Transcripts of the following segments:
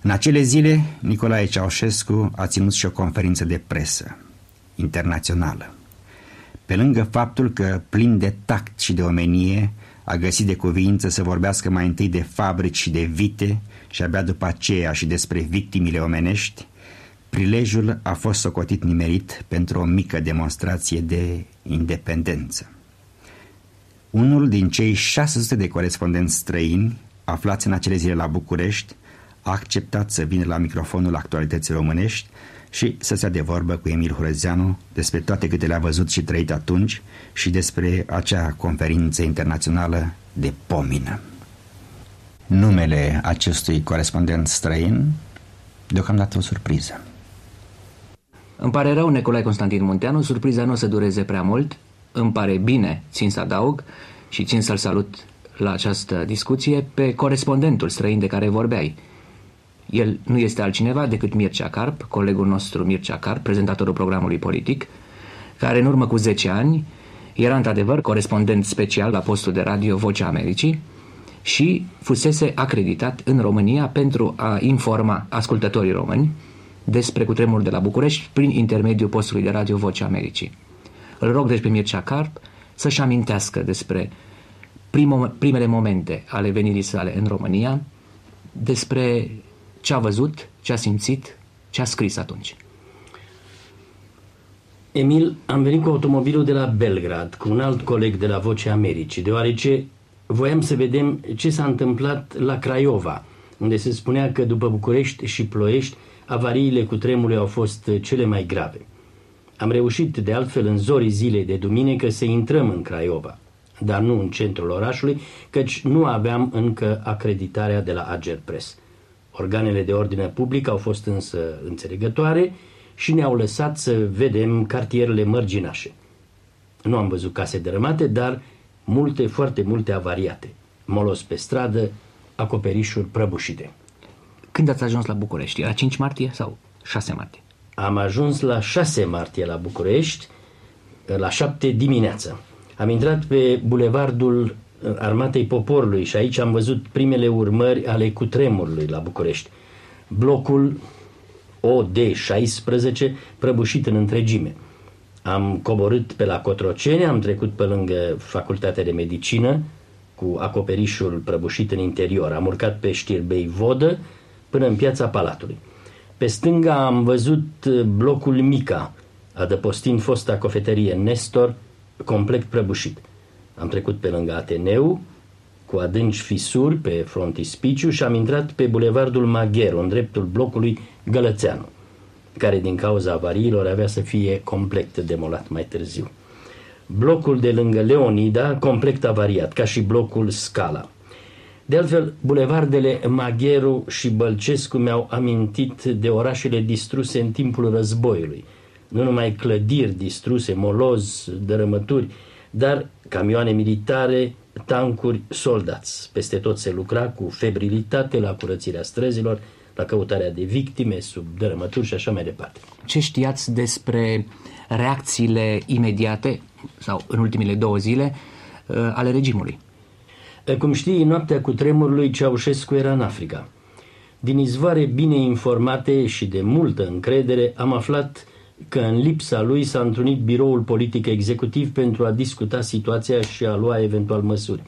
În acele zile, Nicolae Ceaușescu a ținut și o conferință de presă internațională. Pe lângă faptul că, plin de tact și de omenie, a găsit de cuviință să vorbească mai întâi de fabrici și de vite și abia după aceea și despre victimile omenești, prilejul a fost socotit nimerit pentru o mică demonstrație de independență. Unul din cei 600 de corespondenți străini aflați în acele zile la București a acceptat să vină la microfonul Actualității Românești și să se dea de vorbă cu Emil Hurezeanu despre toate câte le-a văzut și trăit atunci și despre acea conferință internațională de pomină. Numele acestui corespondent străin, deocamdată o surpriză. Îmi pare rău, Nicolae Constantin Munteanu, surpriza nu o să dureze prea mult. Îmi pare bine, țin să adaug și țin să-l salut la această discuție pe corespondentul străin de care vorbeai. El nu este altcineva decât Mircea Carp, colegul nostru Mircea Carp, prezentatorul programului politic, care în urmă cu 10 ani era într-adevăr corespondent special la postul de radio Vocea Americii și fusese acreditat în România pentru a informa ascultătorii români despre cutremurul de la București prin intermediul postului de radio Vocea Americii. Îl rog deci pe Mircea Carp să-și amintească despre primele momente ale venirii sale în România, despre ce a văzut, ce a simțit, ce a scris atunci. Emil, am venit cu automobilul de la Belgrad, cu un alt coleg de la Vocea Americii, deoarece voiam să vedem ce s-a întâmplat la Craiova, unde se spunea că după București și Ploiești, avariile cutremurului au fost cele mai grave. Am reușit, de altfel, în zorii zilei de duminică să intrăm în Craiova, dar nu în centrul orașului, căci nu aveam încă acreditarea de la Agerpres. Organele de ordine publică au fost însă înțelegătoare și ne-au lăsat să vedem cartierele mărginașe. Nu am văzut case dărâmate, dar multe, foarte multe avariate. Molos pe stradă, acoperișuri prăbușite. Când ați ajuns la București? Era 5 martie sau 6 martie? Am ajuns la 6 martie la București, la 7 dimineața. Am intrat pe bulevardul Armatei Poporului și aici am văzut primele urmări ale cutremurului la București. Blocul OD16 prăbușit în întregime. Am coborât pe la Cotroceni, am trecut pe lângă Facultatea de Medicină cu acoperișul prăbușit în interior. Am urcat pe Știrbei Vodă până în Piața Palatului. Pe stânga am văzut blocul Mica, adăpostind fosta cofetărie Nestor, complet prăbușit. Am trecut pe lângă Ateneu, cu adânci fisuri pe frontispiciu și am intrat pe bulevardul Magheru, în dreptul blocului Gălățeanu, care din cauza avariilor avea să fie complet demolat mai târziu. Blocul de lângă Leonida, complet avariat, ca și blocul Scala. De altfel, bulevardele Magheru și Bălcescu mi-au amintit de orașele distruse în timpul războiului. Nu numai clădiri distruse, moloz, dărâmături, dar camioane militare, tancuri, soldați. Peste tot se lucra cu febrilitate la curățirea străzilor, la căutarea de victime, sub dărâmături și așa mai departe. Ce știați despre reacțiile imediate, sau în ultimele 2 zile, ale regimului? Cum știi, noaptea cutremurului Ceaușescu era în Africa. Din izvoare bine informate și de multă încredere am aflat că în lipsa lui s-a întrunit biroul politic executiv pentru a discuta situația și a lua eventual măsuri.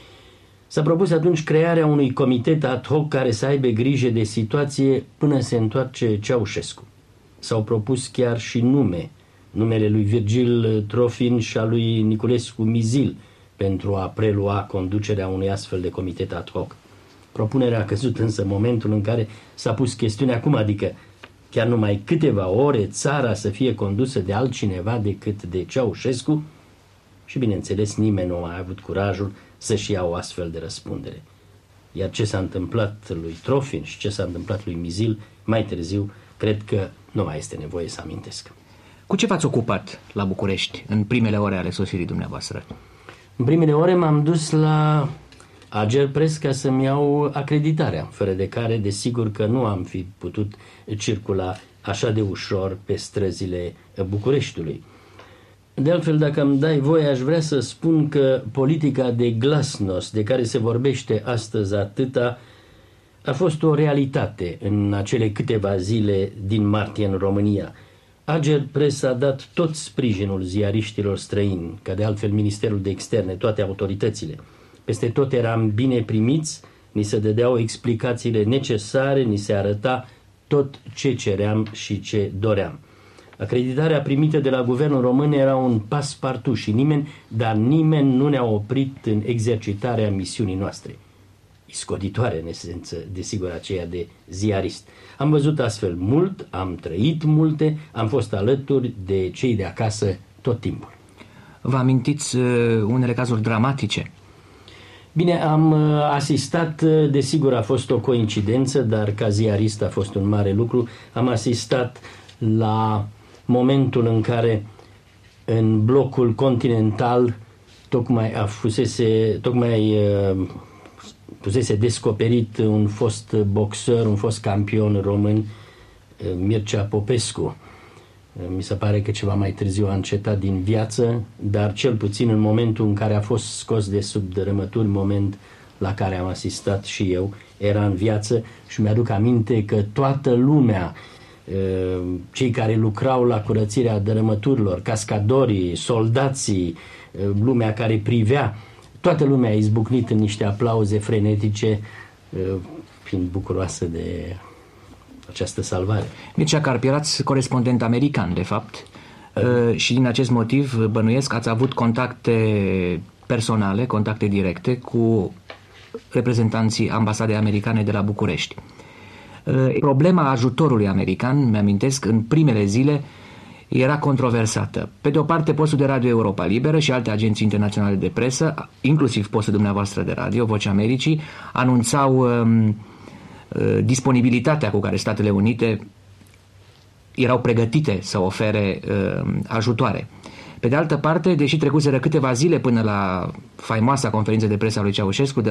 S-a propus atunci crearea unui comitet ad hoc care să aibă grijă de situație până se întoarce Ceaușescu. S-au propus chiar și numele lui Virgil Trofin și a lui Niculescu Mizil pentru a prelua conducerea unui astfel de comitet ad hoc. Propunerea a căzut însă în momentul în care s-a pus chestiunea acum, adică chiar numai câteva ore țara să fie condusă de altcineva decât de Ceaușescu și, bineînțeles, nimeni nu a avut curajul să-și ia o astfel de răspundere. Iar ce s-a întâmplat lui Trofin și ce s-a întâmplat lui Mizil mai târziu, cred că nu mai este nevoie să amintesc. Cu ce v-ați ocupat la București în primele ore ale sosirii dumneavoastră? În primele ore m-am dus la Agerpres ca să-mi iau acreditarea, fără de care, desigur că nu am fi putut circula așa de ușor pe străzile Bucureștiului. De altfel, dacă îmi dai voie, aș vrea să spun că politica de glasnost de care se vorbește astăzi atâta a fost o realitate în acele câteva zile din martie în România. Ager Press a dat tot sprijinul ziariștilor străini, ca de altfel Ministerul de Externe, toate autoritățile. Peste tot eram bine primiți, ni se dădeau explicațiile necesare, ni se arăta tot ce ceream și ce doream. Acreditarea primită de la guvernul român era un paspartu și nimeni nu ne-a oprit în exercitarea misiunii noastre. Iscoditoare, în esență, desigur, aceea de ziarist. Am văzut astfel mult, am trăit multe, am fost alături de cei de acasă tot timpul. Vă amintiți unele cazuri dramatice? Bine, am asistat, desigur a fost o coincidență, dar ca ziarist a fost un mare lucru. Am asistat la momentul în care în blocul continental tocmai fusese descoperit un fost boxer, un fost campion român, Mircea Popescu. Mi se pare că ceva mai târziu a încetat din viață, dar cel puțin în momentul în care a fost scos de sub dărâmături, moment la care am asistat și eu, era în viață și mi-aduc aminte că toată lumea, cei care lucrau la curățirea dărâmăturilor, cascadorii, soldații, lumea care privea, toată lumea a izbucnit în niște aplauze frenetice, fiind bucuroasă de această salvare. Mircea Carp, erați corespondent american, de fapt, și din acest motiv, bănuiesc, ați avut contacte personale, contacte directe cu reprezentanții ambasadei americane de la București. Problema ajutorului american, mi-amintesc, în primele zile era controversată. Pe de o parte, postul de radio Europa Liberă și alte agenții internaționale de presă, inclusiv postul dumneavoastră de radio, Vocea Americii, anunțau disponibilitatea cu care Statele Unite erau pregătite să ofere ajutoare. Pe de altă parte, deși trecuseră câteva zile până la faimoasa conferință de presă a lui Ceaușescu de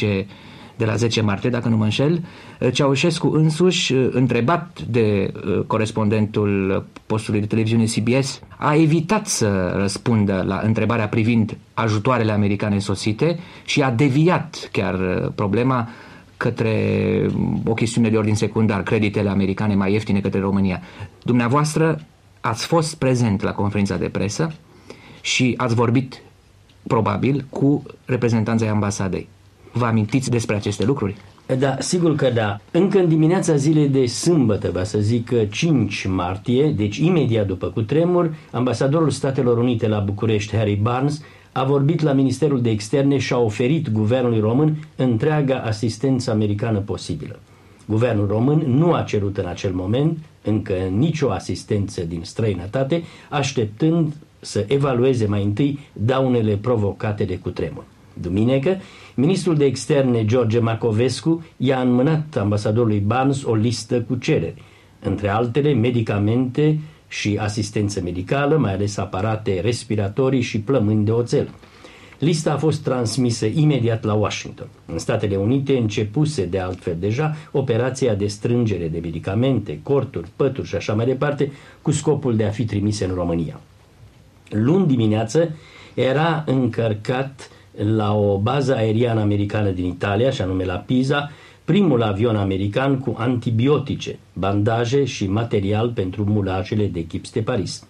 la 10 martie, dacă nu mă înșel, Ceaușescu însuși, întrebat de corespondentul postului de televiziune CBS, a evitat să răspundă la întrebarea privind ajutoarele americane sosite și a deviat chiar problema către o chestiune de ordin secundar, creditele americane mai ieftine către România. Dumneavoastră ați fost prezent la conferința de presă și ați vorbit, probabil, cu reprezentanții ambasadei. Vă amintiți despre aceste lucruri? Da, sigur că da. Încă în dimineața zilei de sâmbătă, va să zic 5 martie, deci imediat după cutremur, ambasadorul Statelor Unite la București, Harry Barnes, a vorbit la Ministerul de Externe și a oferit guvernului român întreaga asistență americană posibilă. Guvernul român nu a cerut în acel moment încă nicio asistență din străinătate, așteptând să evalueze mai întâi daunele provocate de cutremur. Duminică, ministrul de externe George Macovescu i-a înmânat ambasadorului Barnes o listă cu cereri, între altele medicamente și asistență medicală, mai ales aparate respiratorii și plămâni de oțel. Lista a fost transmisă imediat la Washington. În Statele Unite începuse de altfel deja operația de strângere de medicamente, corturi, pături și așa mai departe, cu scopul de a fi trimise în România. Luni dimineață era încărcat la o bază aeriană americană din Italia, și anume la Pisa, primul avion american cu antibiotice, bandaje și material pentru mulajele de gips de Paris.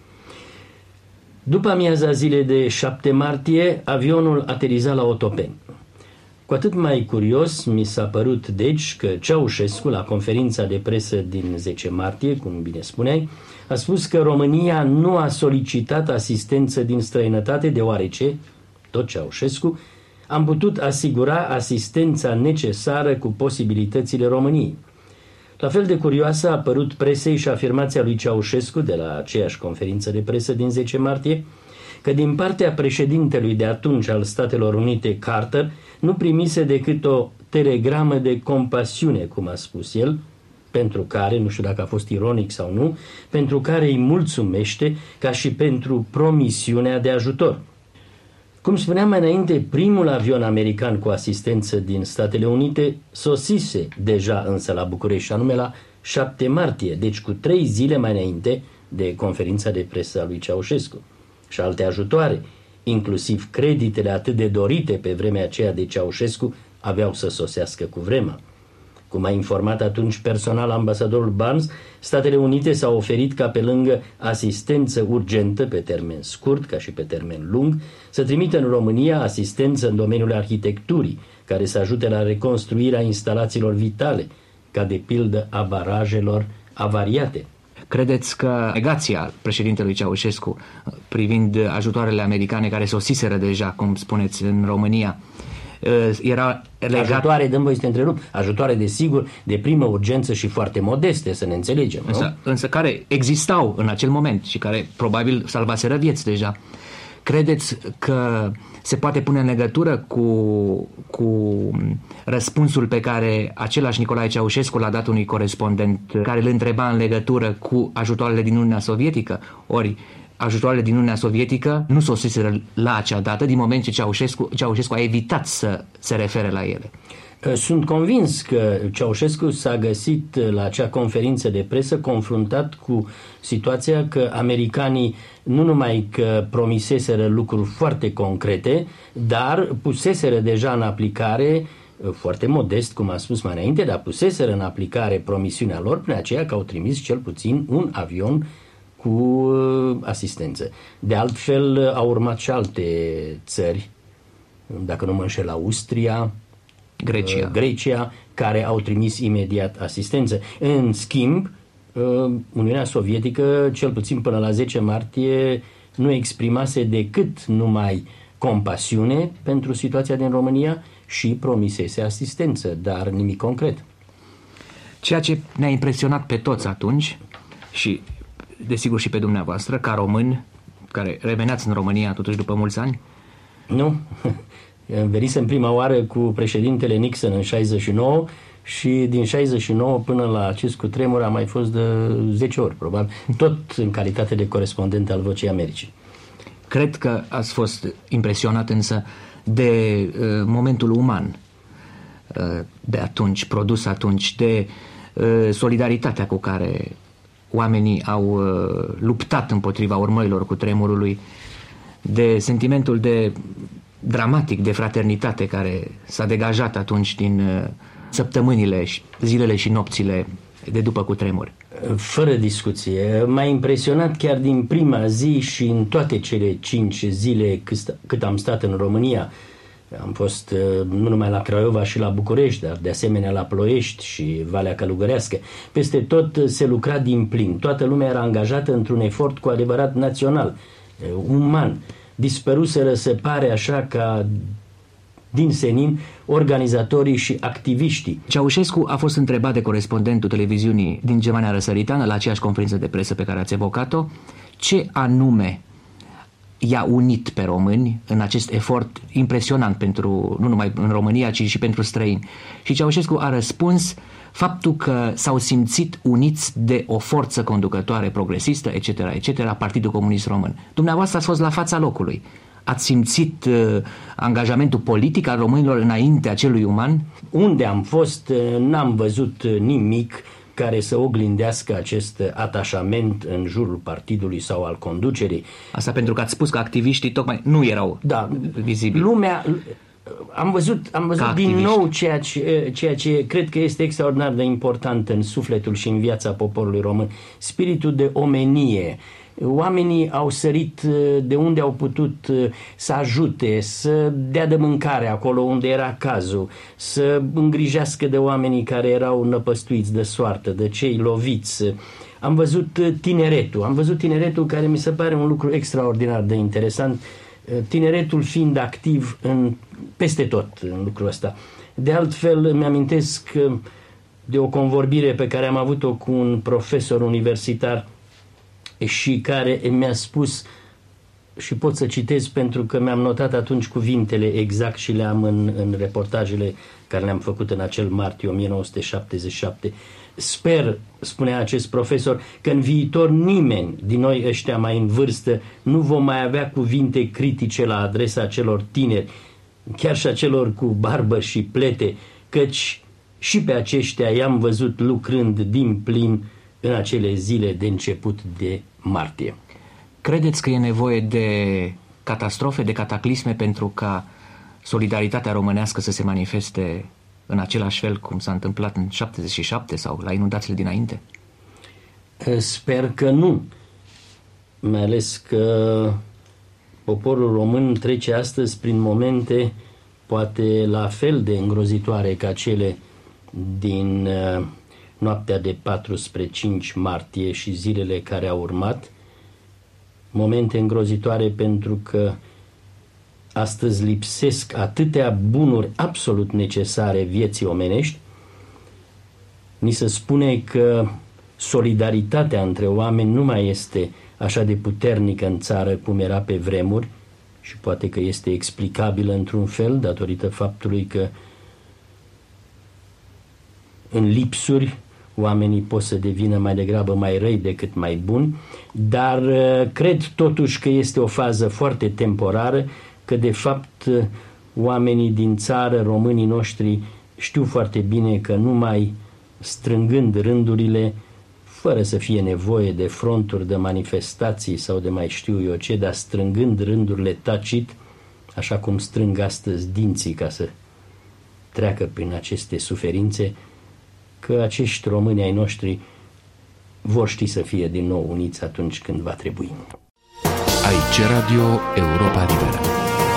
După amiaza zilei de 7 martie, avionul ateriza la Otopeni. Cu atât mai curios mi s-a părut, deci, că Ceaușescu, la conferința de presă din 10 martie, cum bine spuneai, a spus că România nu a solicitat asistență din străinătate, deoarece, tot Ceaușescu, am putut asigura asistența necesară cu posibilitățile României. La fel de curioasă a părut presei și afirmația lui Ceaușescu de la aceeași conferință de presă din 10 martie, că din partea președintelui de atunci al Statelor Unite, Carter, nu primise decât o telegramă de compasiune, cum a spus el, pentru care, nu știu dacă a fost ironic sau nu, pentru care îi mulțumește ca și pentru promisiunea de ajutor. Cum spuneam mai înainte, primul avion american cu asistență din Statele Unite sosise deja însă la București, anume la 7 martie, deci cu 3 zile mai înainte de conferința de presă a lui Ceaușescu. Și alte ajutoare, inclusiv creditele atât de dorite pe vremea aceea de Ceaușescu, aveau să sosească cu vremea. Cum a informat atunci personal ambasadorul Barnes, Statele Unite s-au oferit ca pe lângă asistență urgentă pe termen scurt, ca și pe termen lung, să trimită în România asistență în domeniul arhitecturii, care să ajute la reconstruirea instalațiilor vitale, ca de pildă a barajelor avariate. Credeți că negația președintelui Ceaușescu privind ajutoarele americane care sosiseră deja, cum spuneți, în România, era legat... Ajutoare, dăm voi să te întrerup, ajutoare desigur de primă urgență și foarte modeste, să ne înțelegem, nu? Însă care existau în acel moment și care probabil salvaseră vieți deja. Credeți că se poate pune în legătură cu răspunsul pe care același Nicolae Ceaușescu l-a dat unui corespondent care îl întreba în legătură cu ajutoarele din Uniunea Sovietică? Ori ajutoarele din Uniunea Sovietică nu sosiseră la acea dată, din moment ce Ceaușescu a evitat să se refere la ele. Sunt convins că Ceaușescu s-a găsit la acea conferință de presă confruntat cu situația că americanii nu numai că promiseseră lucruri foarte concrete, dar puseseră deja în aplicare, foarte modest, cum am spus mai înainte, dar puseseră în aplicare promisiunea lor prin aceea că au trimis cel puțin un avion cu asistență. De altfel au urmat și alte țări, dacă nu mă înșel, Austria, Grecia, care au trimis imediat asistență. În schimb, Uniunea Sovietică, cel puțin până la 10 martie, nu exprimase decât numai compasiune pentru situația din România și promisese asistență, dar nimic concret. Ceea ce ne-a impresionat pe toți atunci și desigur și pe dumneavoastră, ca români care reveneați în România totuși după mulți ani? Nu, venisem prima oară cu președintele Nixon în 69 și din 69 până la acest cutremur a mai fost de 10 ori, probabil, tot în calitate de corespondent al Vocii Americii. Cred că ați fost impresionat însă de momentul uman de atunci, produs atunci, de solidaritatea cu care oamenii au luptat împotriva urmărilor cutremurului, de sentimentul de dramatic de fraternitate care s-a degajat atunci din săptămânile, zilele și nopțile de după cutremur. Fără discuție. M-a impresionat chiar din prima zi și în toate cele 5 zile cât am stat în România. Am fost nu numai la Craiova și la București, dar de asemenea la Ploiești și Valea Călugărească. Peste tot se lucra din plin. Toată lumea era angajată într-un efort cu adevărat național, uman. Dispăruseră, se pare așa, ca din senin organizatorii și activiștii. Ceaușescu a fost întrebat de corespondentul televiziunii din Germania Răsăritană la aceeași conferință de presă pe care ați evocat-o, ce anume i-a unit pe români în acest efort impresionant pentru, nu numai în România, ci și pentru străini. Și Ceaușescu a răspuns faptul că s-au simțit uniți de o forță conducătoare progresistă, etc., etc., Partidul Comunist Român. Dumneavoastră ați fost la fața locului. Ați simțit angajamentul politic al românilor înaintea celui uman? Unde am fost, n-am văzut nimic care să oglindească acest atașament în jurul partidului sau al conducerii. Asta pentru că ați spus că activiștii tocmai nu erau vizibili. Lumea... Am văzut din nou ceea ce cred că este extraordinar de important în sufletul și în viața poporului român. Spiritul de omenie. Oamenii au sărit de unde au putut să ajute, să dea de mâncare acolo unde era cazul, să îngrijească de oamenii care erau năpăstuiți de soartă, de cei loviți. Am văzut tineretul care mi se pare un lucru extraordinar de interesant, tineretul fiind activ peste tot în lucrul ăsta. De altfel, îmi amintesc de o convorbire pe care am avut-o cu un profesor universitar și care mi-a spus, și pot să citez pentru că mi-am notat atunci cuvintele exact și le am în reportajele care le-am făcut în acel martie 1977. Sper, spunea acest profesor, că în viitor nimeni din noi ăștia mai în vârstă nu vom mai avea cuvinte critice la adresa celor tineri, chiar și a celor cu barbă și plete, căci și pe aceștia i-am văzut lucrând din plin în acele zile de început de martie. Credeți că e nevoie de catastrofe, de cataclisme pentru ca solidaritatea românească să se manifeste în același fel cum s-a întâmplat în 77 sau la inundațiile dinainte? Sper că nu. Mai ales că poporul român trece astăzi prin momente poate la fel de îngrozitoare ca cele din noaptea de 4 spre 5 martie și zilele care au urmat. Momente îngrozitoare pentru că astăzi lipsesc atâtea bunuri absolut necesare vieții omenești. Ni se spune că solidaritatea între oameni nu mai este așa de puternică în țară cum era pe vremuri și poate că este explicabilă într-un fel datorită faptului că în lipsuri oamenii pot să devină mai degrabă mai răi decât mai buni, dar cred totuși că este o fază foarte temporară, că de fapt oamenii din țară, românii noștri, știu foarte bine că numai strângând rândurile, fără să fie nevoie de fronturi, de manifestații sau de mai știu eu ce, dar strângând rândurile tacit, așa cum strâng astăzi dinții ca să treacă prin aceste suferințe, că acești români ai noștri vor ști să fie din nou uniți atunci când va trebui. Aici Radio Europa Liberă.